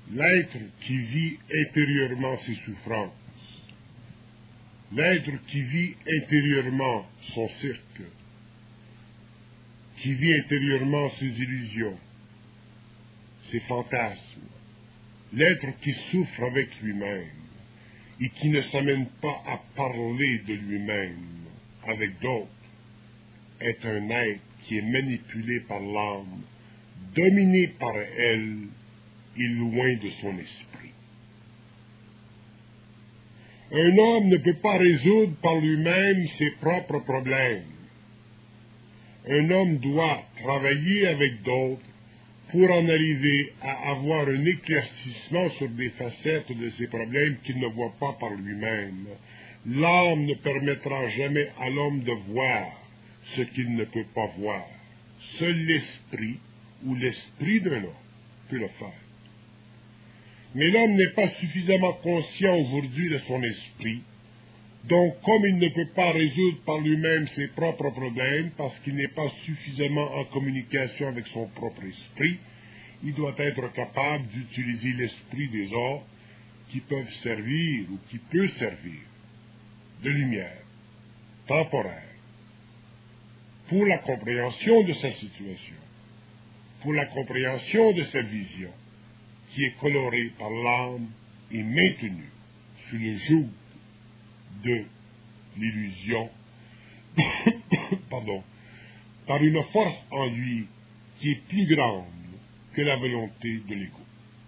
l'être qui vit intérieurement ses souffrances, l'être qui vit intérieurement son cirque, qui vit intérieurement ses illusions, ses fantasmes, l'être qui souffre avec lui-même et qui ne s'amène pas à parler de lui-même avec d'autres, est un être qui est manipulé par l'âme, dominé par elle et loin de son esprit. Un homme ne peut pas résoudre par lui-même ses propres problèmes. Un homme doit travailler avec d'autres pour en arriver à avoir un éclaircissement sur des facettes de ses problèmes qu'il ne voit pas par lui-même. L'âme ne permettra jamais à l'homme de voir ce qu'il ne peut pas voir. Seul l'esprit ou l'esprit d'un homme peut le faire. Mais l'homme n'est pas suffisamment conscient aujourd'hui de son esprit. Donc, comme il ne peut pas résoudre par lui-même ses propres problèmes, parce qu'il n'est pas suffisamment en communication avec son propre esprit, il doit être capable d'utiliser l'esprit des autres qui peuvent servir ou qui peut servir de lumière temporaire pour la compréhension de sa situation, pour la compréhension de sa vision, qui est colorée par l'âme et maintenue sous le joug de l'illusion, par une force en lui qui est plus grande que la volonté de l'ego.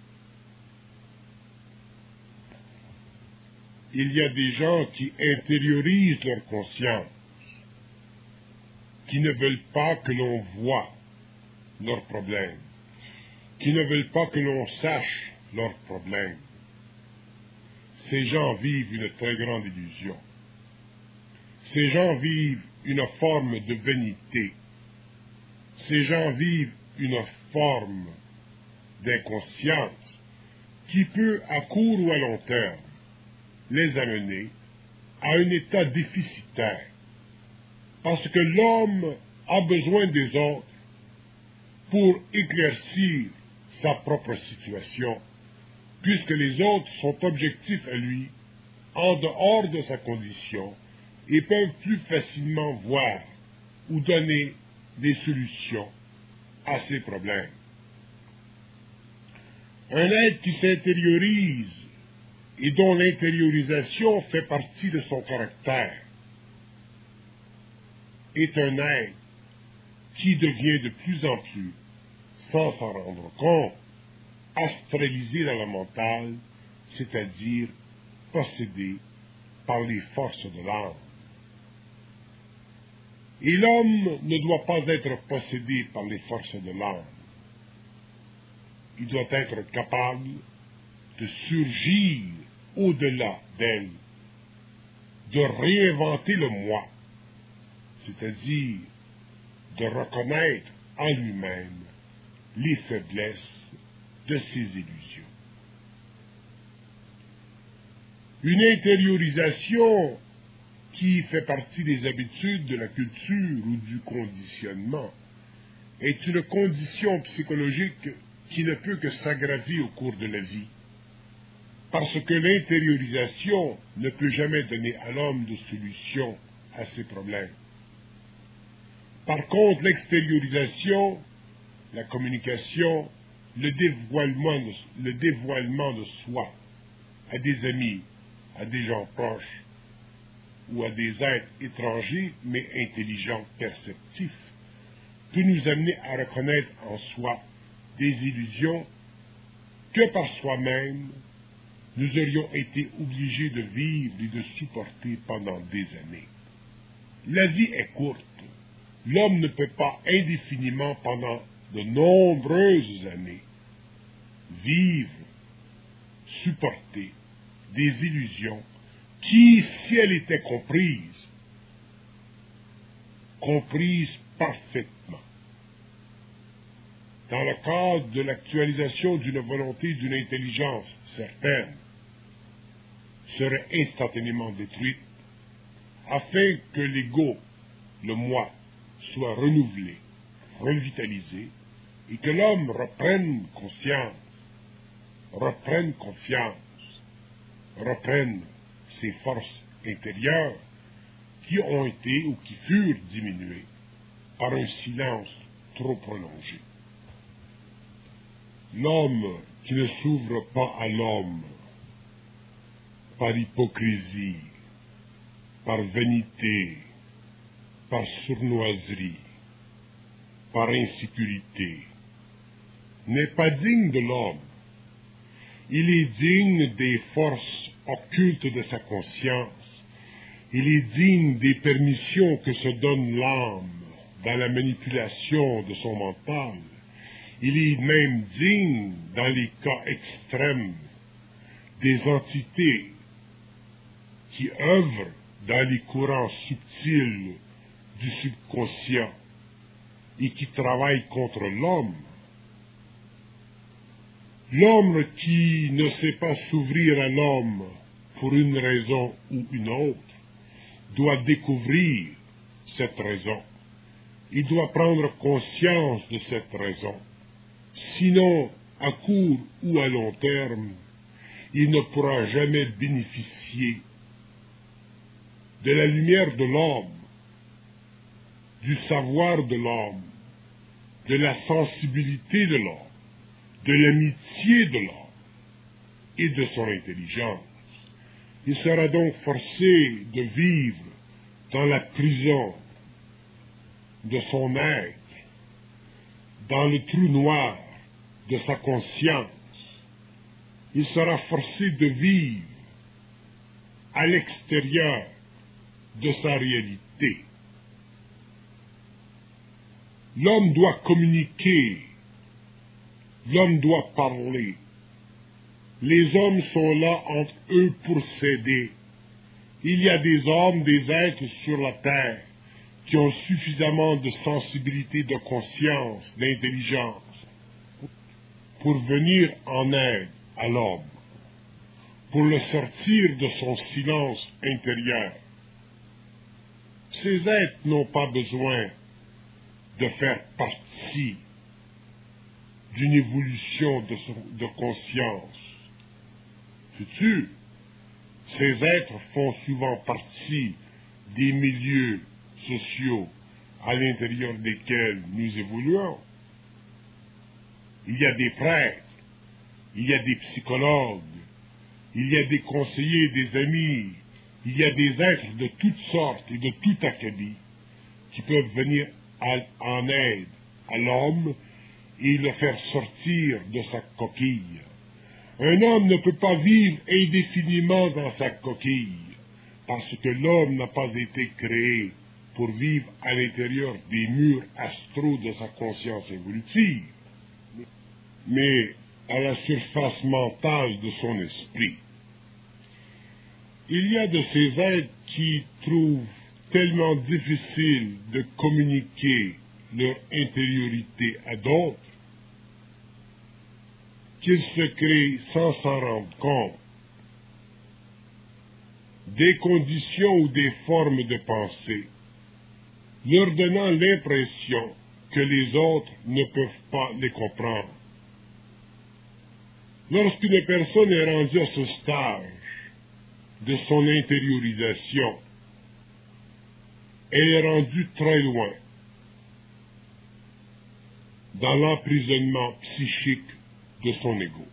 Il y a des gens qui intériorisent leur conscience, qui ne veulent pas que l'on voie leurs problèmes, qui ne veulent pas que l'on sache leurs problèmes. Ces gens vivent une très grande illusion. Ces gens vivent une forme de vanité. Ces gens vivent une forme d'inconscience qui peut, à court ou à long terme, les amener à un état déficitaire. Parce que l'homme a besoin des autres pour éclaircir sa propre situation, puisque les autres sont objectifs à lui, en dehors de sa condition, et peuvent plus facilement voir ou donner des solutions à ses problèmes. Un être qui s'intériorise et dont l'intériorisation fait partie de son caractère est un être qui devient de plus en plus, sans s'en rendre compte, astralisé dans le mental, c'est-à-dire possédé par les forces de l'âme. Et l'homme ne doit pas être possédé par les forces de l'âme. Il doit être capable de surgir au-delà d'elle, de réinventer le moi, c'est-à-dire de reconnaître en lui-même les faiblesses de ses illusions. Une intériorisation qui fait partie des habitudes de la culture ou du conditionnement est une condition psychologique qui ne peut que s'aggraver au cours de la vie, parce que l'intériorisation ne peut jamais donner à l'homme de solution à ses problèmes. Par contre, l'extériorisation, la communication, le dévoilement de soi à des amis, à des gens proches ou à des êtres étrangers mais intelligents, perceptifs, peut nous amener à reconnaître en soi des illusions que par soi-même nous aurions été obligés de vivre et de supporter pendant des années. La vie est courte. L'homme ne peut pas indéfiniment pendant de nombreuses années vivre, supporter des illusions qui, si elles étaient comprises parfaitement, dans le cadre de l'actualisation d'une volonté, d'une intelligence certaine, seraient instantanément détruites, afin que l'ego, le moi, soit renouvelé, revitalisé, et que l'homme reprenne conscience reprenne confiance, reprenne ses forces intérieures qui ont été ou qui furent diminuées par un silence trop prolongé. L'homme qui ne s'ouvre pas à l'homme par hypocrisie, par vanité, par sournoiserie, par insécurité, n'est pas digne de l'homme. Il est digne des forces occultes de sa conscience. Il est digne des permissions que se donne l'âme dans la manipulation de son mental. Il est même digne, dans les cas extrêmes, des entités qui œuvrent dans les courants subtils du subconscient et qui travaillent contre l'homme. L'homme qui ne sait pas s'ouvrir à l'homme pour une raison ou une autre doit découvrir cette raison. Il doit prendre conscience de cette raison. Sinon, à court ou à long terme, il ne pourra jamais bénéficier de la lumière de l'homme, du savoir de l'homme, de la sensibilité de l'homme, de l'amitié de l'homme et de son intelligence. Il sera donc forcé de vivre dans la prison de son être, dans le trou noir de sa conscience. Il sera forcé de vivre à l'extérieur de sa réalité. L'homme doit communiquer, l'homme doit parler. Les hommes sont là entre eux pour s'aider. Il y a des hommes, des êtres sur la terre qui ont suffisamment de sensibilité, de conscience, d'intelligence pour venir en aide à l'homme, pour le sortir de son silence intérieur. Ces êtres n'ont pas besoin de faire partie d'une évolution de conscience future. Ces êtres font souvent partie des milieux sociaux à l'intérieur desquels nous évoluons. Il y a des prêtres, il y a des psychologues, il y a des conseillers, des amis, il y a des êtres de toutes sortes et de tout acabit qui peuvent venir en aide à l'homme et le faire sortir de sa coquille. Un homme ne peut pas vivre indéfiniment dans sa coquille, parce que l'homme n'a pas été créé pour vivre à l'intérieur des murs astraux de sa conscience évolutive, mais à la surface mentale de son esprit. Il y a de ces êtres qui trouvent tellement difficile de communiquer leur intériorité à d'autres qu'ils se créent sans s'en rendre compte des conditions ou des formes de pensée, leur donnant l'impression que les autres ne peuvent pas les comprendre. Lorsqu'une personne est rendue à ce stage de son intériorisation, elle est rendue très loin dans l'emprisonnement psychique de son ego.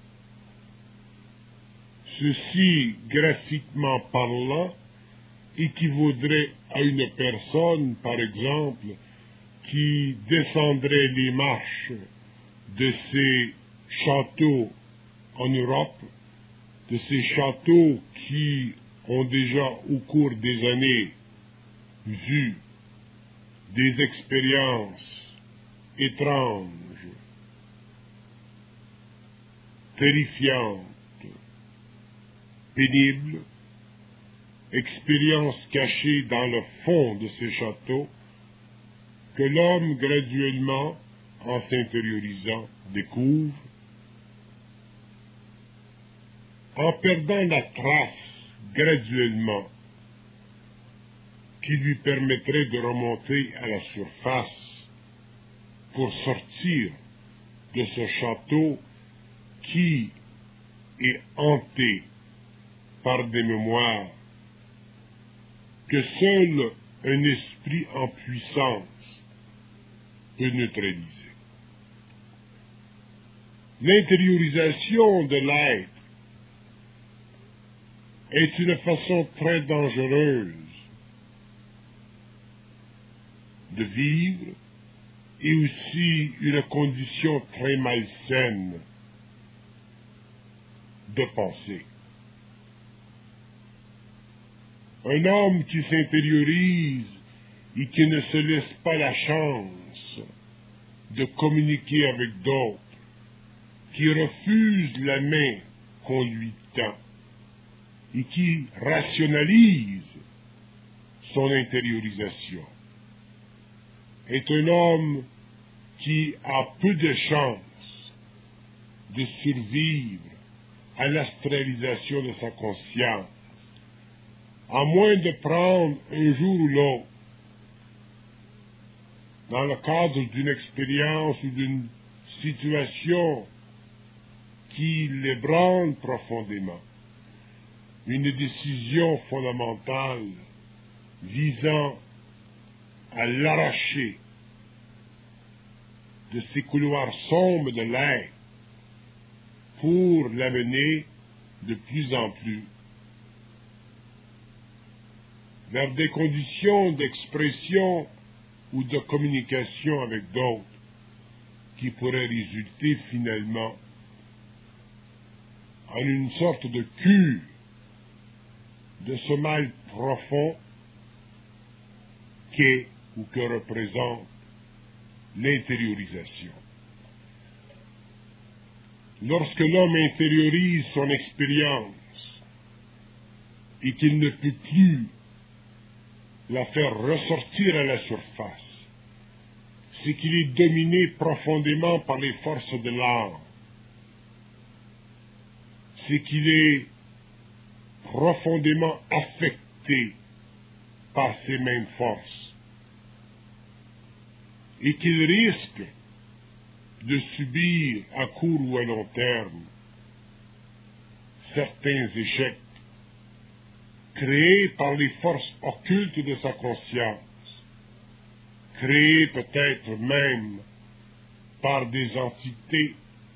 Ceci, graphiquement parlant, équivaudrait à une personne, par exemple, qui descendrait les marches de ces châteaux en Europe, de ces châteaux qui ont déjà, au cours des années, vu des expériences étranges, terrifiantes, pénibles, expériences cachées dans le fond de ces châteaux, que l'homme graduellement, en s'intériorisant, découvre, en perdant la trace graduellement qui lui permettrait de remonter à la surface pour sortir de ce château qui et hanté par des mémoires que seul un esprit en puissance peut neutraliser. L'intériorisation de l'être est une façon très dangereuse de vivre et aussi une condition très malsaine de penser. Un homme qui s'intériorise et qui ne se laisse pas la chance de communiquer avec d'autres, qui refuse la main qu'on lui tend et qui rationalise son intériorisation, est un homme qui a peu de chances de survivre à l'astralisation de sa conscience, à moins de prendre un jour ou l'autre, dans le cadre d'une expérience ou d'une situation qui l'ébranle profondément, une décision fondamentale visant à l'arracher de ces couloirs sombres de l'être pour l'amener de plus en plus vers des conditions d'expression ou de communication avec d'autres qui pourraient résulter finalement en une sorte de cure de ce mal profond qu'est ou que représente l'intériorisation. Lorsque l'homme intériorise son expérience et qu'il ne peut plus la faire ressortir à la surface, c'est qu'il est dominé profondément par les forces de l'âme, c'est qu'il est profondément affecté par ces mêmes forces et qu'il risque de subir à court ou à long terme certains échecs créés par les forces occultes de sa conscience, créés peut-être même par des entités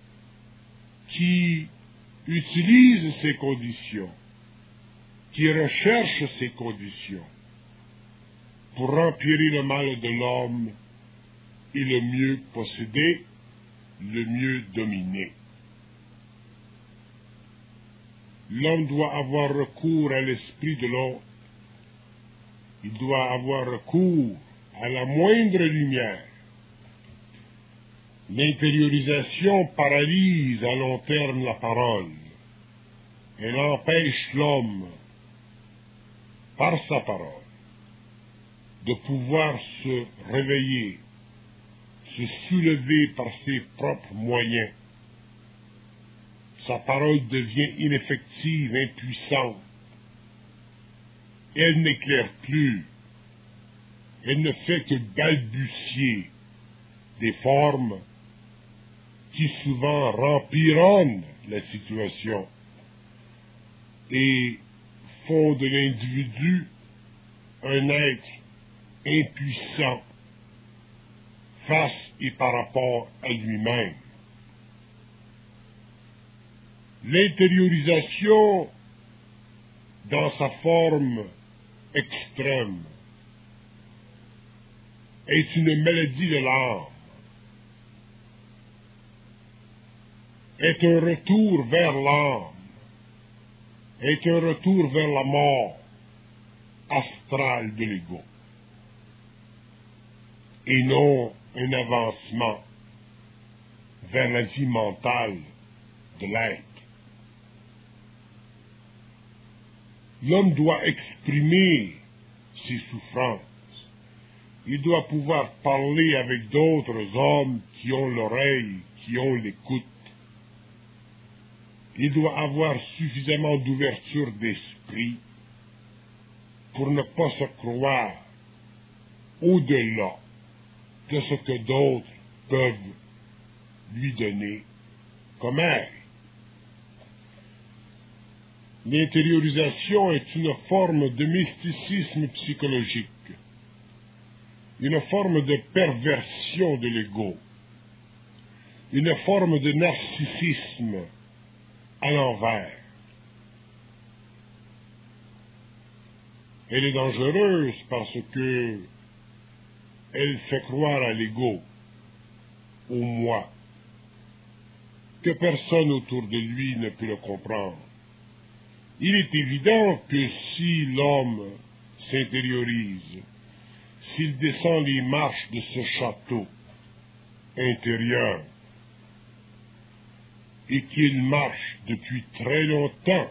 qui utilisent ces conditions, qui recherchent ces conditions pour empirer le mal de l'homme et le mieux posséder, le mieux dominer. L'homme doit avoir recours à l'esprit de l'autre. Il doit avoir recours à la moindre lumière. L'intériorisation paralyse à long terme la parole. Elle empêche l'homme, par sa parole, de pouvoir se réveiller, se soulever par ses propres moyens. Sa parole devient ineffective, impuissante. Elle n'éclaire plus. Elle ne fait que balbutier des formes qui souvent rempironnent la situation et font de l'individu un être impuissant face et par rapport à lui-même. L'intériorisation, dans sa forme extrême, est une maladie de l'âme, est un retour vers l'âme, est un retour vers la mort astrale de l'ego, et non un avancement vers la vie mentale de l'être. L'homme doit exprimer ses souffrances. Il doit pouvoir parler avec d'autres hommes qui ont l'oreille, qui ont l'écoute. Il doit avoir suffisamment d'ouverture d'esprit pour ne pas se croire au-delà de ce que d'autres peuvent lui donner comme aide. L'intériorisation est une forme de mysticisme psychologique, une forme de perversion de l'ego, une forme de narcissisme à l'envers. Elle est dangereuse parce que elle fait croire à l'ego, au moi, que personne autour de lui ne peut le comprendre. Il est évident que si l'homme s'intériorise, s'il descend les marches de ce château intérieur, et qu'il marche depuis très longtemps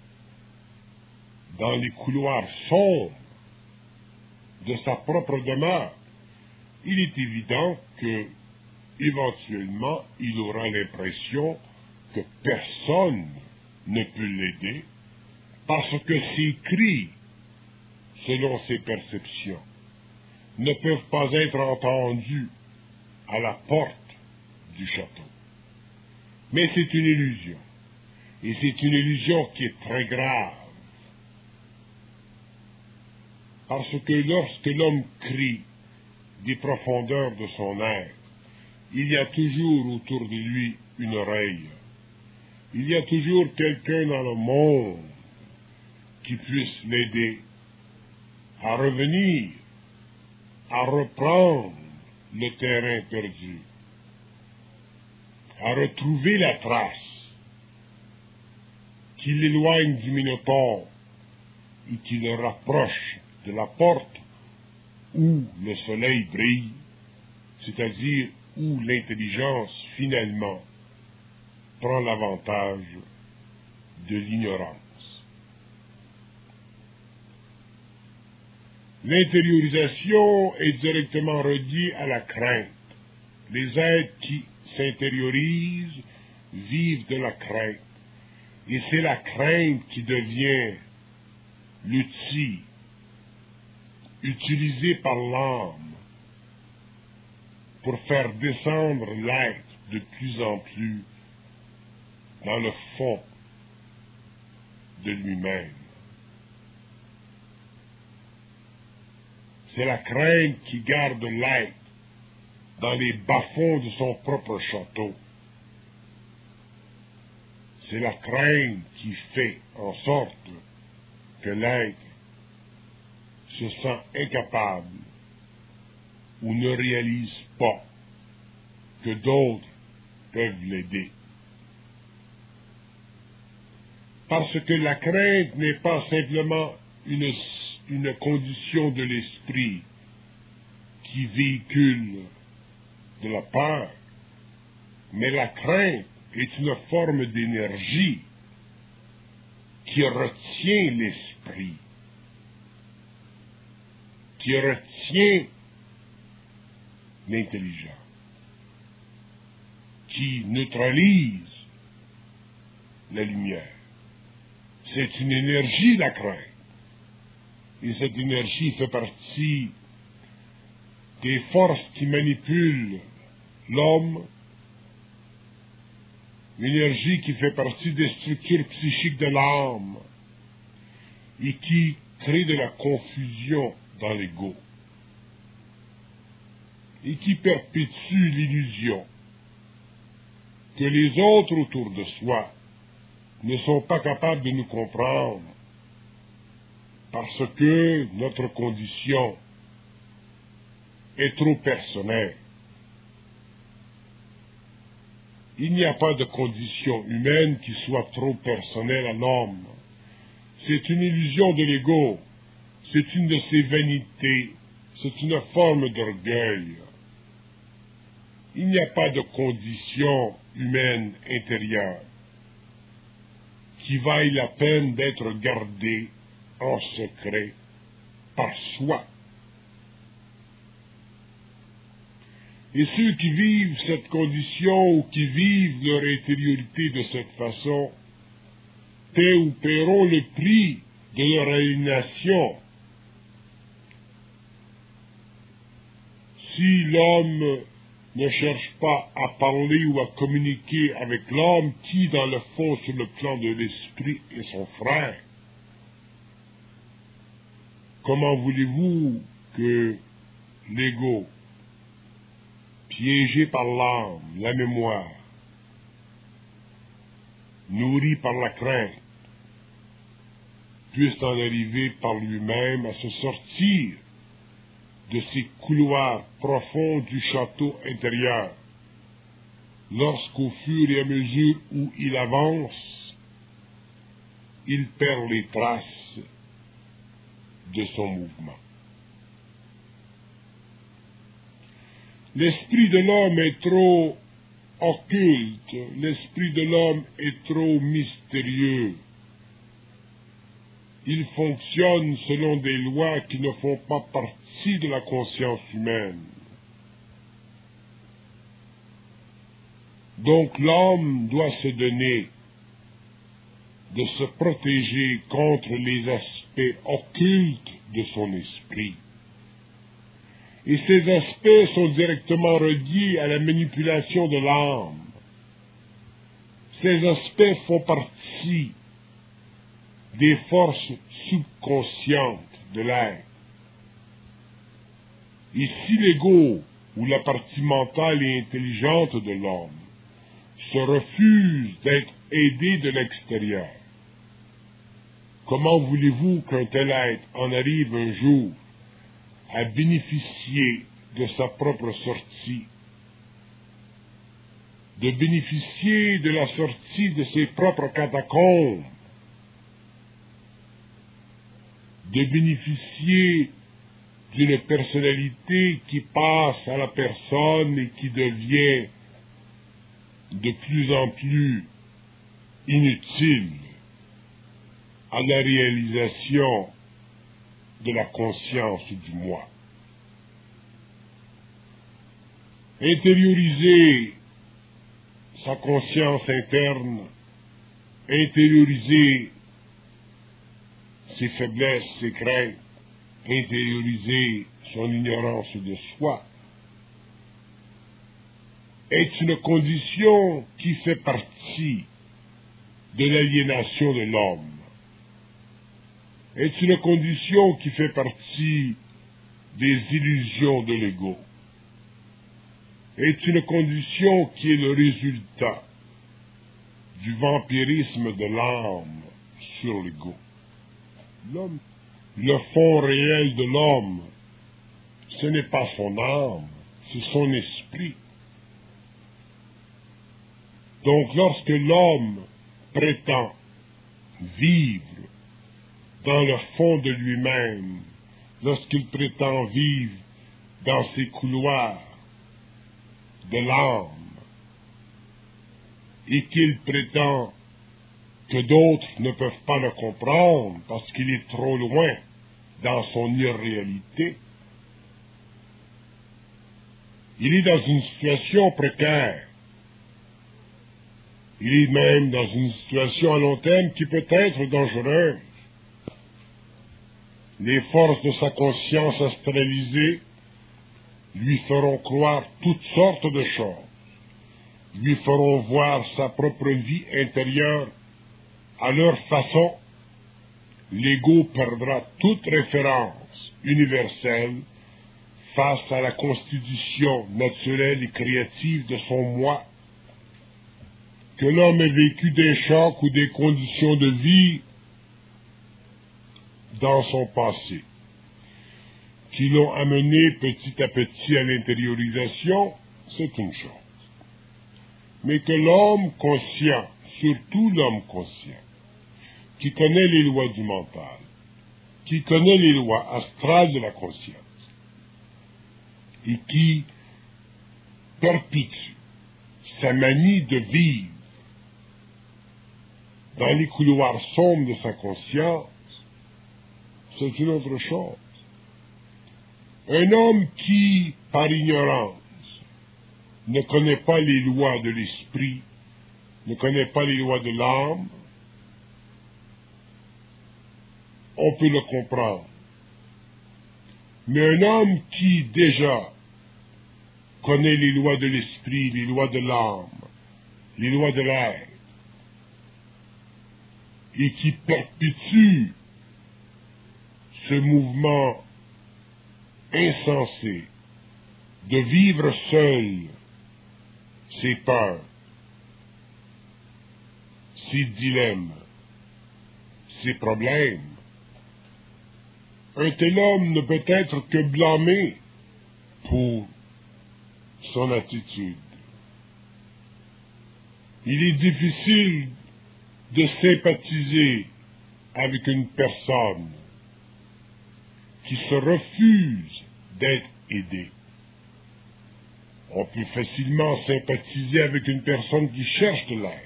dans les couloirs sombres de sa propre demeure, il est évident que, éventuellement, il aura l'impression que personne ne peut l'aider, parce que ses cris, selon ses perceptions, ne peuvent pas être entendus à la porte du château. Mais c'est une illusion, et c'est une illusion qui est très grave, parce que lorsque l'homme crie des profondeurs de son être, il y a toujours autour de lui une oreille, il y a toujours quelqu'un dans le monde qui puisse l'aider à revenir, à reprendre le terrain perdu, à retrouver la trace qui l'éloigne du Minotaure et qui le rapproche de la porte où le soleil brille, c'est-à-dire où l'intelligence finalement prend l'avantage de l'ignorance. L'intériorisation est directement reliée à la crainte. Les êtres qui s'intériorisent vivent de la crainte. Et c'est la crainte qui devient l'outil utilisé par l'âme pour faire descendre l'être de plus en plus dans le fond de lui-même. C'est la crainte qui garde l'être dans les bas-fonds de son propre château. C'est la crainte qui fait en sorte que l'être se sent incapable ou ne réalise pas que d'autres peuvent l'aider. Parce que la crainte n'est pas simplement une condition de l'esprit qui véhicule de la peur, mais la crainte est une forme d'énergie qui retient l'esprit, qui retient l'intelligence, qui neutralise la lumière. C'est une énergie, la crainte. Et cette énergie fait partie des forces qui manipulent l'homme, l'énergie qui fait partie des structures psychiques de l'âme et qui crée de la confusion dans l'ego et qui perpétue l'illusion que les autres autour de soi ne sont pas capables de nous comprendre parce que notre condition est trop personnelle. Il n'y a pas de condition humaine qui soit trop personnelle à l'homme. C'est une illusion de l'ego, c'est une de ses vanités, c'est une forme d'orgueil. Il n'y a pas de condition humaine intérieure qui vaille la peine d'être gardée en secret par soi. Et ceux qui vivent cette condition ou qui vivent leur intériorité de cette façon paient ou paieront le prix de leur aliénation. Si l'homme ne cherche pas à parler ou à communiquer avec l'homme qui, dans le fond, sur le plan de l'esprit, est son frère. Comment voulez-vous que l'ego, piégé par l'âme, la mémoire, nourri par la crainte, puisse en arriver par lui-même à se sortir de ces couloirs profonds du château intérieur, lorsqu'au fur et à mesure où il avance, il perd les traces de son mouvement. L'esprit de l'homme est trop occulte, l'esprit de l'homme est trop mystérieux. Il fonctionne selon des lois qui ne font pas partie de la conscience humaine. Donc l'homme doit se donner de se protéger contre les aspects occultes de son esprit. Et ces aspects sont directement reliés à la manipulation de l'âme. Ces aspects font partie des forces subconscientes de l'être. Et si l'ego, ou la partie mentale et intelligente de l'homme, se refuse d'être aidé de l'extérieur, comment voulez-vous qu'un tel être en arrive un jour à bénéficier de sa propre sortie, de bénéficier de la sortie de ses propres catacombes, de bénéficier d'une personnalité qui passe à la personne et qui devient de plus en plus inutile à la réalisation de la conscience du moi. Intérioriser sa conscience interne, intérioriser ses faiblesses, ses craintes, intérioriser son ignorance de soi, est une condition qui fait partie de l'aliénation de l'homme, est une condition qui fait partie des illusions de l'ego, est une condition qui est le résultat du vampirisme de l'âme sur l'ego. L'homme, le fond réel de l'homme, ce n'est pas son âme, c'est son esprit. Donc lorsque l'homme prétend vivre dans le fond de lui-même, lorsqu'il prétend vivre dans ces couloirs de l'âme, et qu'il prétend que d'autres ne peuvent pas le comprendre parce qu'il est trop loin dans son irréalité, il est dans une situation précaire. Il est même dans une situation à long terme qui peut être dangereuse. Les forces de sa conscience astralisée lui feront croire toutes sortes de choses, lui feront voir sa propre vie intérieure à leur façon. L'ego perdra toute référence universelle face à la constitution naturelle et créative de son moi. Que l'homme ait vécu des chocs ou des conditions de vie dans son passé, qui l'ont amené petit à petit à l'intériorisation, c'est une chose. Mais que l'homme conscient, surtout l'homme conscient, qui connaît les lois du mental, qui connaît les lois astrales de la conscience, et qui perpétue sa manie de vivre dans les couloirs sombres de sa conscience, c'est une autre chose. Un homme qui, par ignorance, ne connaît pas les lois de l'esprit, ne connaît pas les lois de l'âme, on peut le comprendre. Mais un homme qui, déjà, connaît les lois de l'esprit, les lois de l'âme, les lois de l'air, et qui perpétue ce mouvement insensé de vivre seul ses peurs, ses dilemmes, ses problèmes, un tel homme ne peut être que blâmé pour son attitude. Il est difficile de sympathiser avec une personne qui se refuse d'être aidée. On peut facilement sympathiser avec une personne qui cherche de l'aide.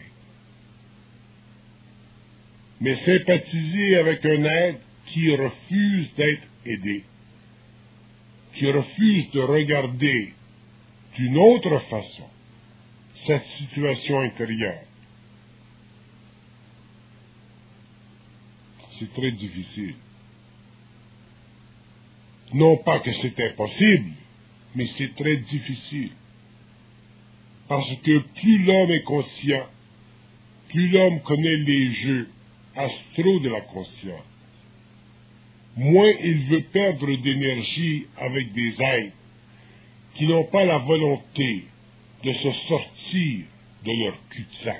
Mais sympathiser avec un être qui refuse d'être aidé, qui refuse de regarder d'une autre façon sa situation intérieure, c'est très difficile. Non pas que c'est impossible, mais c'est très difficile. Parce que plus l'homme est conscient, plus l'homme connaît les jeux astraux de la conscience, moins il veut perdre d'énergie avec des êtres qui n'ont pas la volonté de se sortir de leur cul-de-sac.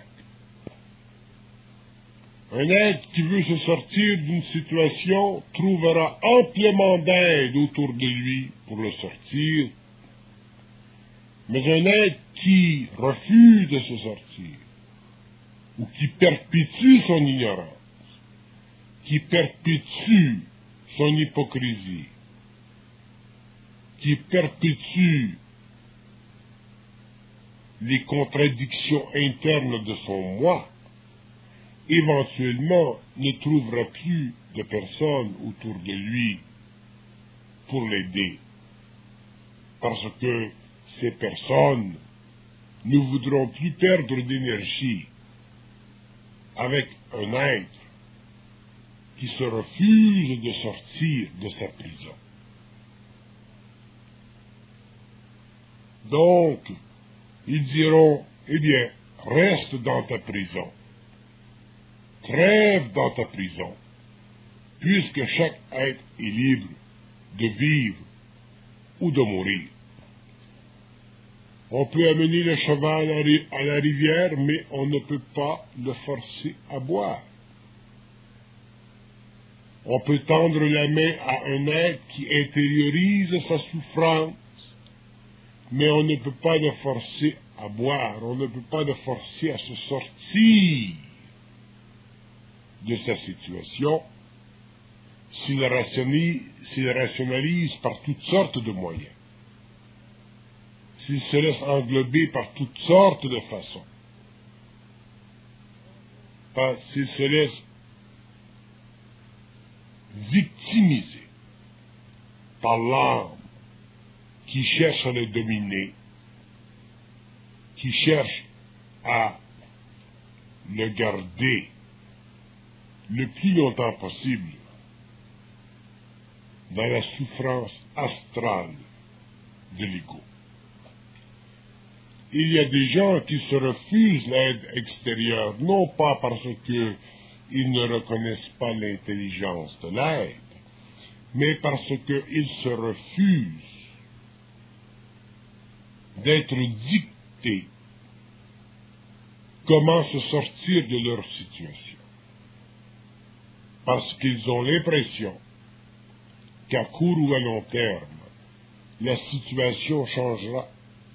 Un être qui veut se sortir d'une situation trouvera amplement d'aide autour de lui pour le sortir, mais un être qui refuse de se sortir, ou qui perpétue son ignorance, qui perpétue son hypocrisie, qui perpétue les contradictions internes de son moi, éventuellement ne trouvera plus de personnes autour de lui pour l'aider, parce que ces personnes ne voudront plus perdre d'énergie avec un être qui se refuse de sortir de sa prison. Donc, ils diront, eh bien, reste dans ta prison, crève dans ta prison, puisque chaque être est libre de vivre ou de mourir. On peut amener le cheval à la rivière, mais on ne peut pas le forcer à boire. On peut tendre la main à un être qui intériorise sa souffrance, mais on ne peut pas le forcer à boire, on ne peut pas le forcer à se sortir de sa situation s'il rationalise par toutes sortes de moyens, s'il se laisse englober par toutes sortes de façons, s'il se laisse victimiser par l'âme qui cherche à le dominer, qui cherche à le garder le plus longtemps possible dans la souffrance astrale de l'ego. Il y a des gens qui se refusent l'aide extérieure, non pas parce qu'ils ne reconnaissent pas l'intelligence de l'aide, mais parce qu'ils se refusent d'être dictés comment se sortir de leur situation. Parce qu'ils ont l'impression qu'à court ou à long terme, la situation changera.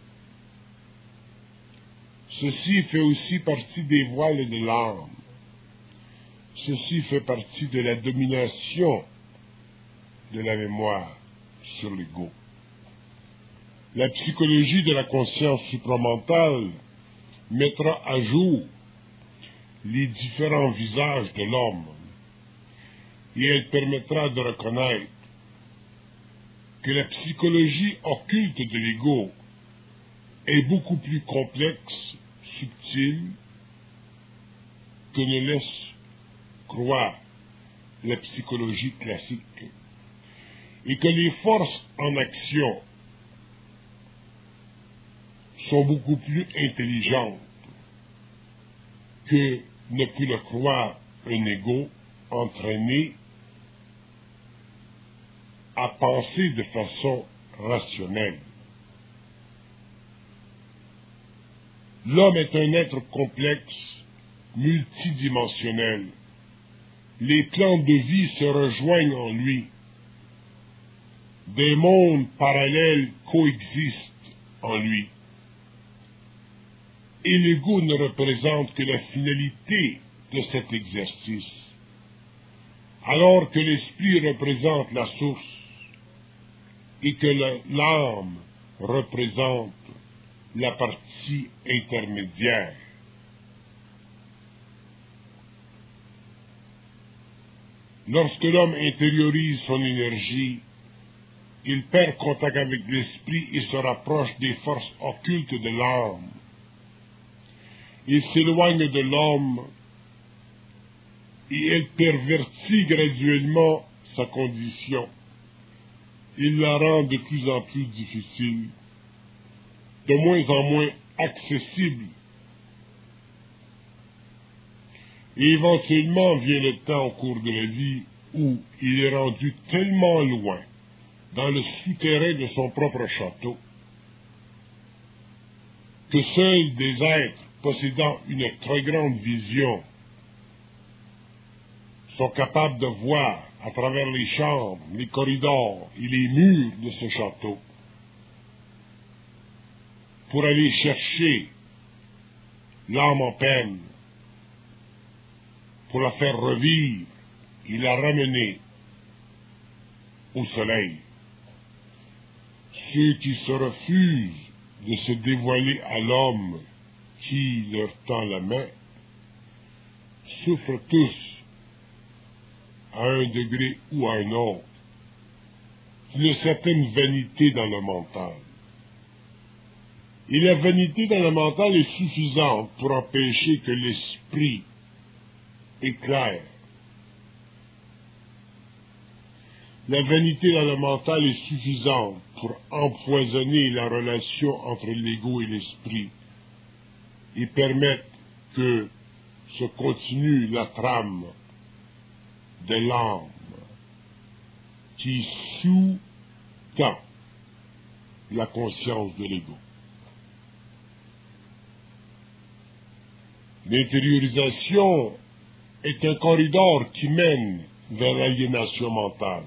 Ceci fait aussi partie des voiles de l'âme. Ceci fait partie de la domination de la mémoire sur l'ego. La psychologie de la conscience supramentale mettra à jour les différents visages de l'homme et elle permettra de reconnaître que la psychologie occulte de l'ego est beaucoup plus complexe, subtile, que ne laisse croire la psychologie classique, et que les forces en action sont beaucoup plus intelligentes que ne peut le croire un ego entraîné à penser de façon rationnelle. L'homme est un être complexe, multidimensionnel. Les plans de vie se rejoignent en lui. Des mondes parallèles coexistent en lui. Et l'ego ne représente que la finalité de cet exercice, alors que l'esprit représente la source et que l'âme représente la partie intermédiaire. Lorsque l'homme intériorise son énergie, il perd contact avec l'esprit et se rapproche des forces occultes de l'âme. Il s'éloigne de l'homme et elle pervertit graduellement sa condition. Il la rend de plus en plus difficile, de moins en moins accessible. Et éventuellement vient le temps au cours de la vie où il est rendu tellement loin, dans le souterrain de son propre château, que seuls des êtres possédant une très grande vision sont capables de voir à travers les chambres, les corridors et les murs de ce château pour aller chercher l'âme en peine, pour la faire revivre et la ramener au soleil. Ceux qui se refusent de se dévoiler à l'homme qui leur tend la main souffrent tous, à un degré ou à un autre, d'une certaine vanité dans le mental. Et la vanité dans le mental est suffisante pour empêcher que l'esprit éclaire. La vanité dans le mental est suffisante pour empoisonner la relation entre l'ego et l'esprit et permettre que se continue la trame de l'âme qui sous-tend la conscience de l'ego. L'intériorisation est un corridor qui mène vers l'aliénation mentale.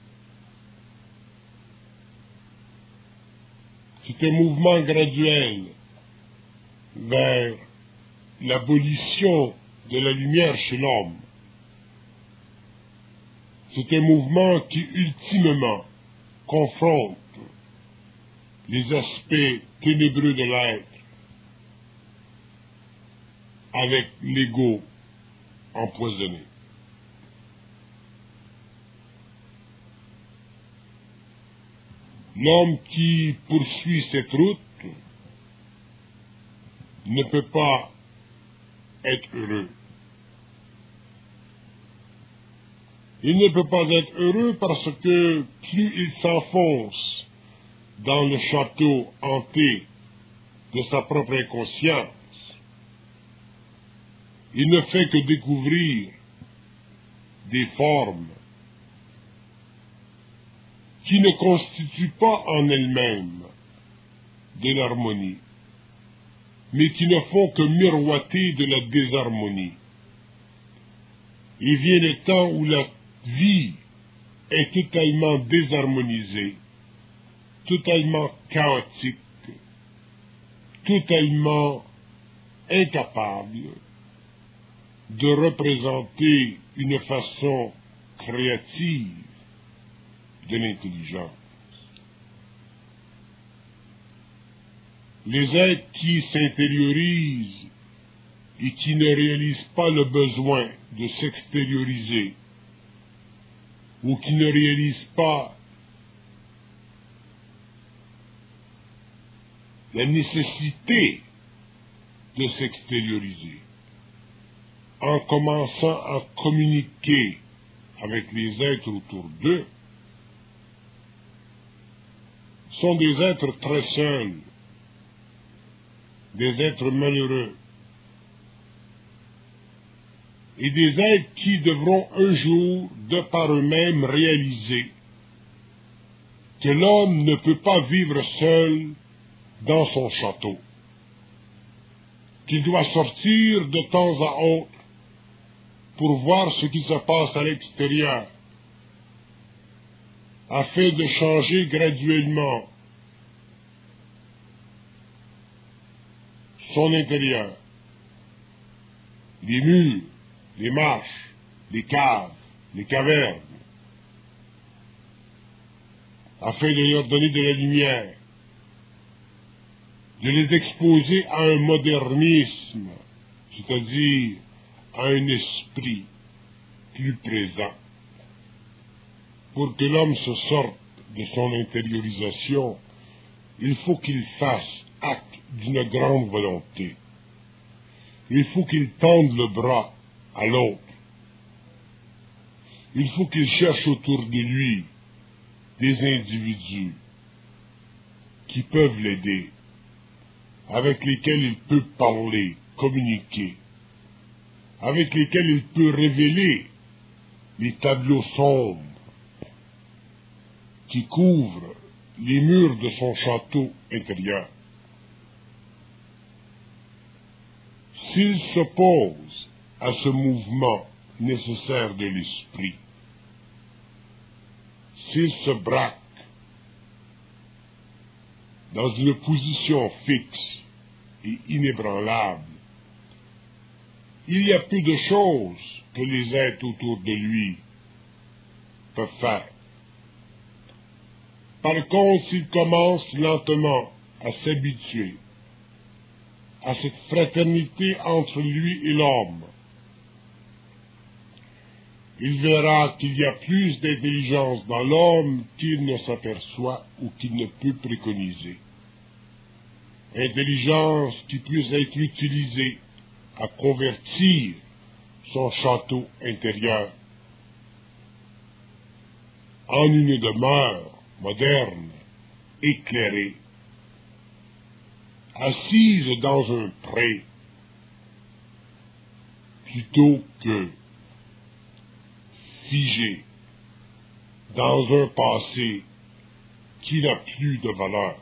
C'est un mouvement graduel vers l'abolition de la lumière chez l'homme. C'est un mouvement qui, ultimement, confronte les aspects ténébreux de l'être avec l'ego empoisonné. L'homme qui poursuit cette route ne peut pas être heureux. Il ne peut pas être heureux parce que plus il s'enfonce dans le château hanté de sa propre inconscience, il ne fait que découvrir des formes qui ne constituent pas en elles-mêmes de l'harmonie, mais qui ne font que miroiter de la désharmonie. Il vient le temps où la vie est totalement désharmonisée, totalement chaotique, totalement incapable de représenter une façon créative de l'intelligence. Les êtres qui s'intériorisent et qui ne réalisent pas le besoin de s'extérioriser ou qui ne réalisent pas la nécessité de s'extérioriser en commençant à communiquer avec les êtres autour d'eux, sont des êtres très seuls, des êtres malheureux, et des êtres qui devront un jour, de par eux-mêmes, réaliser que l'homme ne peut pas vivre seul dans son château, qu'il doit sortir de temps à autre pour voir ce qui se passe à l'extérieur, afin de changer graduellement son intérieur, les murs, les marches, les caves, les cavernes, afin de leur donner de la lumière, de les exposer à un modernisme, c'est-à-dire à un esprit plus présent, pour que l'homme se sorte de son intériorisation. Il faut qu'il fasse acte d'une grande volonté. Il faut qu'il tende le bras à l'autre. Il faut qu'il cherche autour de lui des individus qui peuvent l'aider, avec lesquels il peut parler, communiquer, avec lesquels il peut révéler les tableaux sombres qui couvrent les murs de son château intérieur. S'il s'oppose à ce mouvement nécessaire de l'esprit, s'il se braque dans une position fixe et inébranlable, il y a peu de choses que les êtres autour de lui peuvent faire. Par contre, s'il commence lentement à s'habituer à cette fraternité entre lui et l'homme, il verra qu'il y a plus d'intelligence dans l'homme qu'il ne s'aperçoit ou qu'il ne peut préconiser. Intelligence qui puisse être utilisée à convertir son château intérieur en une demeure moderne, éclairée, assise dans un pré, plutôt que figée dans un passé qui n'a plus de valeur.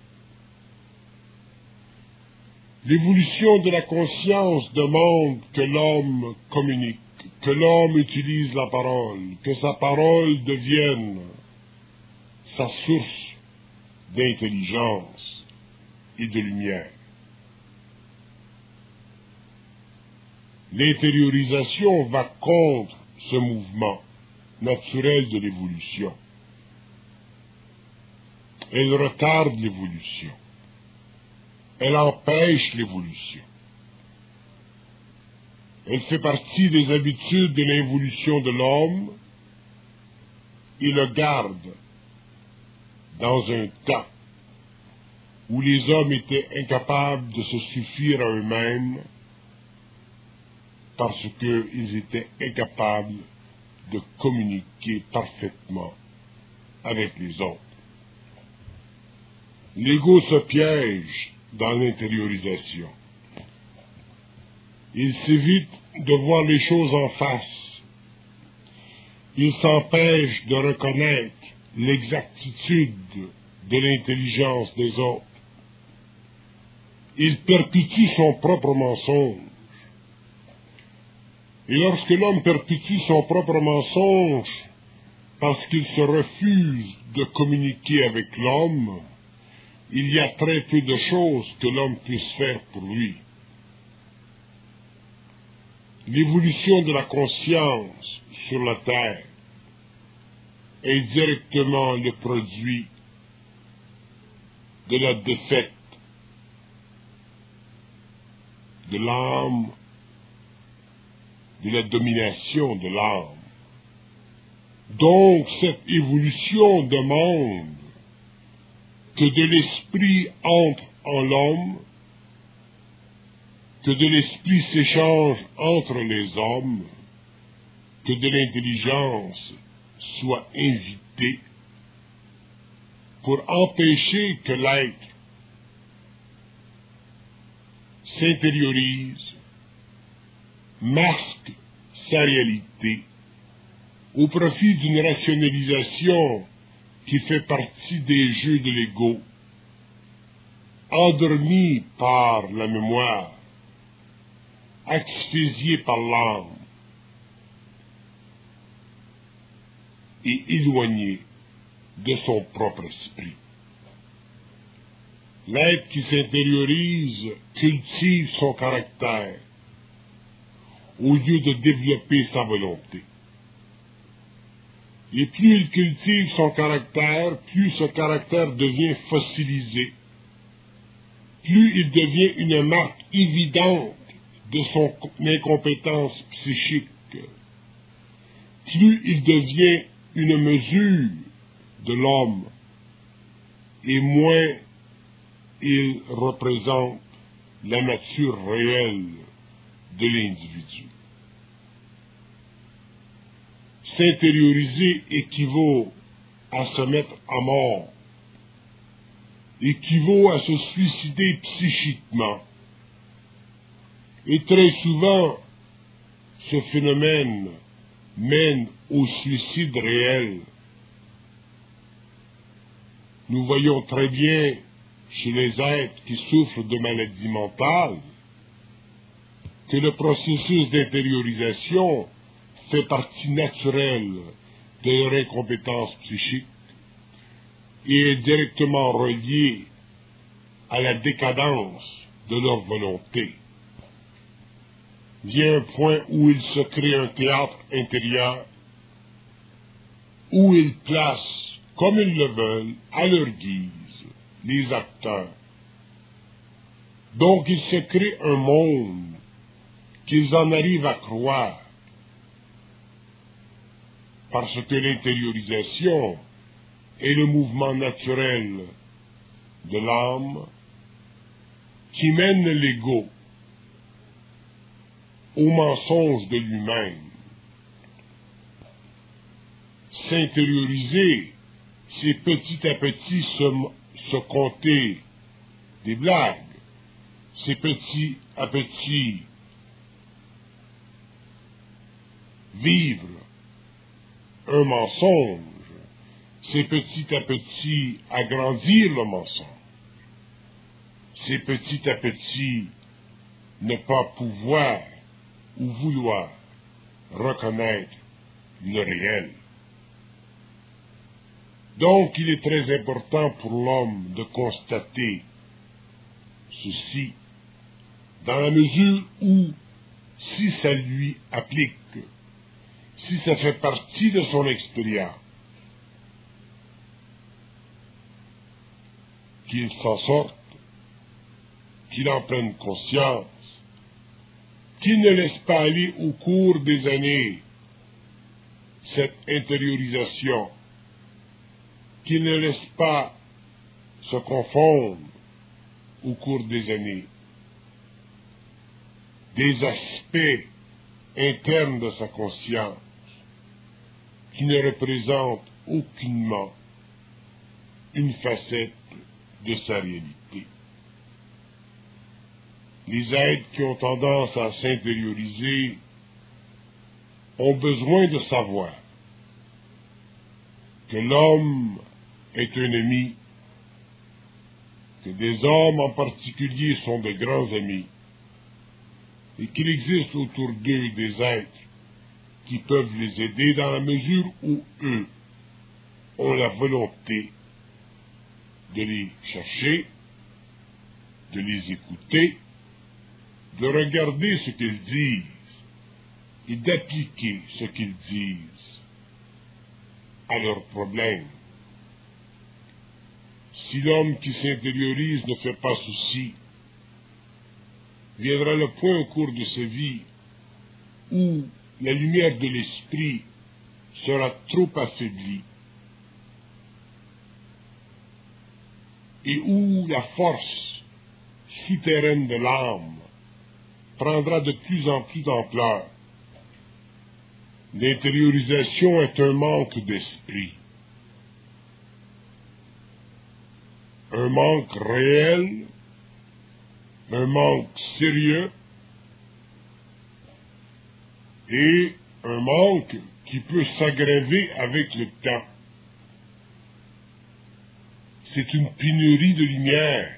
L'évolution de la conscience demande que l'homme communique, que l'homme utilise la parole, que sa parole devienne sa source d'intelligence et de lumière. L'intériorisation va contre ce mouvement naturel de l'évolution. Elle retarde l'évolution. Elle empêche l'évolution. Elle fait partie des habitudes de l'évolution de l'homme et le garde dans un temps où les hommes étaient incapables de se suffire à eux-mêmes parce qu'ils étaient incapables de communiquer parfaitement avec les autres. L'ego se piège dans l'intériorisation. Il s'évite de voir les choses en face. Il s'empêche de reconnaître l'exactitude de l'intelligence des autres. Il perpétue son propre mensonge. Et lorsque l'homme perpétue son propre mensonge parce qu'il se refuse de communiquer avec l'homme, il y a très peu de choses que l'homme puisse faire pour lui. L'évolution de la conscience sur la terre est directement le produit de la défaite de l'âme, de la domination de l'âme. Donc cette évolution demande que de l'esprit entre en l'homme, que de l'esprit s'échange entre les hommes, que de l'intelligence soit invitée pour empêcher que l'être s'intériorise, masque sa réalité au profit d'une rationalisation qui fait partie des jeux de l'ego, endormi par la mémoire, asphyxié par l'âme et éloigné de son propre esprit. L'être qui s'intériorise cultive son caractère au lieu de développer sa volonté. Et plus il cultive son caractère, plus ce caractère devient fossilisé, plus il devient une marque évidente de son incompétence psychique, plus il devient une mesure de l'homme, et moins il représente la nature réelle de l'individu. S'intérioriser équivaut à se mettre à mort, équivaut à se suicider psychiquement. Et très souvent, ce phénomène mène au suicide réel. Nous voyons très bien chez les êtres qui souffrent de maladies mentales que le processus d'intériorisation fait partie naturelle de leur incompétence psychique et est directement relié à la décadence de leur volonté. Vient un point où ils se créent un théâtre intérieur, où ils placent, comme ils le veulent, à leur guise, les acteurs. Donc ils se créent un monde qu'ils en arrivent à croire, parce que l'intériorisation est le mouvement naturel de l'âme qui mène l'ego au mensonge de lui-même. S'intérioriser, c'est petit à petit se conter des blagues, c'est petit à petit vivre un mensonge, c'est petit à petit agrandir le mensonge, c'est petit à petit ne pas pouvoir ou vouloir reconnaître le réel. Donc il est très important pour l'homme de constater ceci, dans la mesure où, si ça lui applique, si ça fait partie de son expérience, qu'il s'en sorte, qu'il en prenne conscience, qu'il ne laisse pas aller au cours des années cette intériorisation, qu'il ne laisse pas se confondre au cours des années des aspects internes de sa conscience qui ne représentent aucunement une facette de sa réalité. Les êtres qui ont tendance à s'intérioriser ont besoin de savoir que l'homme est un ennemi, que des hommes en particulier sont de grands amis, et qu'il existe autour d'eux des êtres qui peuvent les aider dans la mesure où eux ont la volonté de les chercher, de les écouter, de regarder ce qu'ils disent et d'appliquer ce qu'ils disent à leurs problèmes. Si l'homme qui s'intériorise ne fait pas ceci, viendra le point au cours de sa vie où la lumière de l'esprit sera trop affaiblie et où la force souterraine de l'âme prendra de plus en plus d'ampleur. L'intériorisation est un manque d'esprit, un manque réel un manque sérieux et un manque qui peut s'aggraver avec le temps. C'est une pénurie de lumière.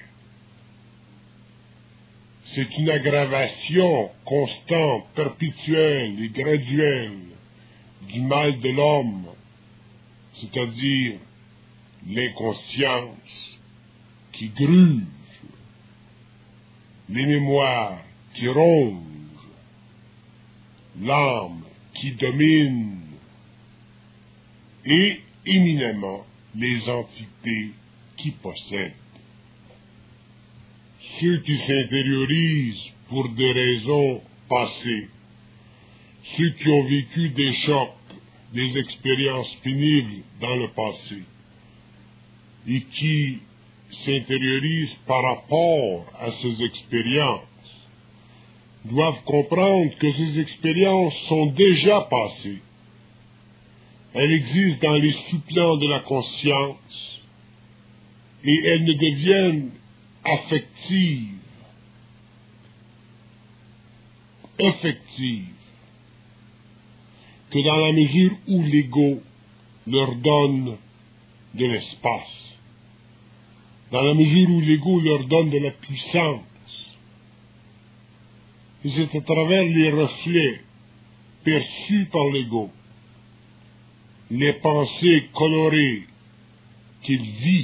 C'est une aggravation constante, perpétuelle et graduelle du mal de l'homme, c'est-à-dire l'inconscience qui gruge, les mémoires qui rongent, l'âme qui domine et éminemment les entités qui possèdent. Ceux qui s'intériorisent pour des raisons passées, ceux qui ont vécu des chocs, des expériences pénibles dans le passé, et qui s'intériorisent par rapport à ces expériences, doivent comprendre que ces expériences sont déjà passées. Elles existent dans les sous-plans de la conscience, et elles ne deviennent affectives, effectives, que dans la mesure où l'ego leur donne de l'espace, dans la mesure où l'ego leur donne de la puissance. Et c'est à travers les reflets perçus par l'ego, les pensées colorées qu'il vit,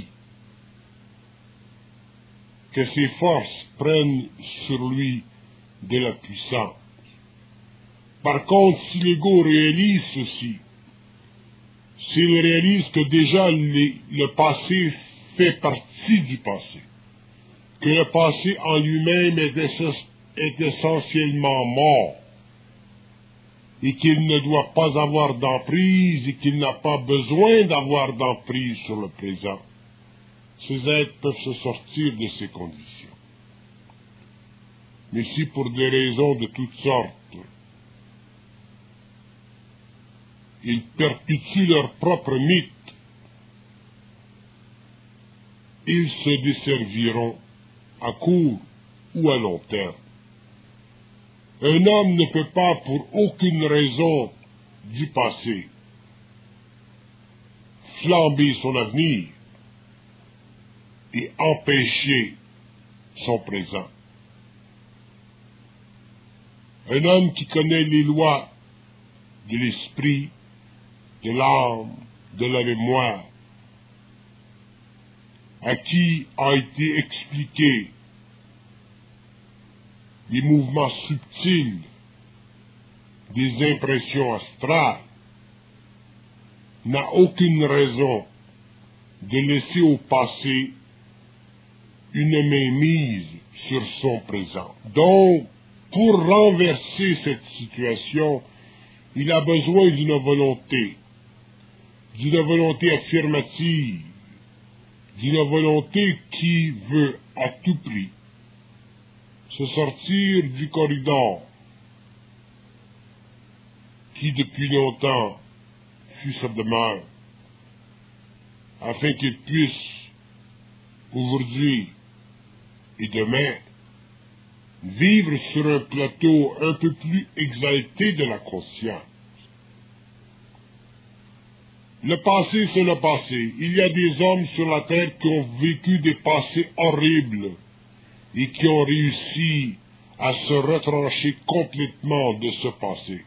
que ses forces prennent sur lui de la puissance. Par contre, si l'ego réalise ceci, s'il réalise que déjà le passé fait partie du passé, que le passé en lui-même est essentiellement mort, et qu'il ne doit pas avoir d'emprise, et qu'il n'a pas besoin d'avoir d'emprise sur le présent, ces êtres peuvent se sortir de ces conditions. Mais si pour des raisons de toutes sortes, ils perpétuent leur propre mythe, ils se desserviront à court ou à long terme. Un homme ne peut pas, pour aucune raison du passé, flamber son avenir et empêcher son présent. Un homme qui connaît les lois de l'esprit, de l'âme, de la mémoire, à qui a été expliqué les mouvements subtils des impressions astrales, n'a aucune raison de laisser au passé une mainmise sur son présent. Donc, pour renverser cette situation, il a besoin d'une volonté affirmative, d'une volonté qui veut à tout prix se sortir du corridor qui depuis longtemps fut sa demeure, afin qu'il puisse aujourd'hui et demain vivre sur un plateau un peu plus exalté de la conscience. Le passé, c'est le passé. Il y a des hommes sur la terre qui ont vécu des passés horribles et qui ont réussi à se retrancher complètement de ce passé.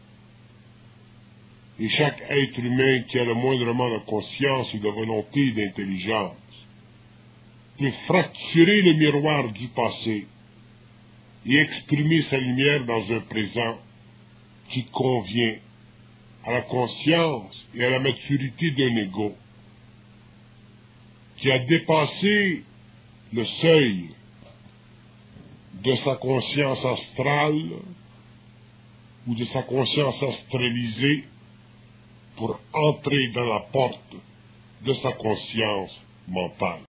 Et chaque être humain qui a le moindrement de conscience et de volonté et d'intelligence peut fracturer le miroir du passé et exprimer sa lumière dans un présent qui convient à la conscience et à la maturité d'un ego qui a dépassé le seuil de sa conscience astrale ou de sa conscience astralisée pour entrer dans la porte de sa conscience mentale.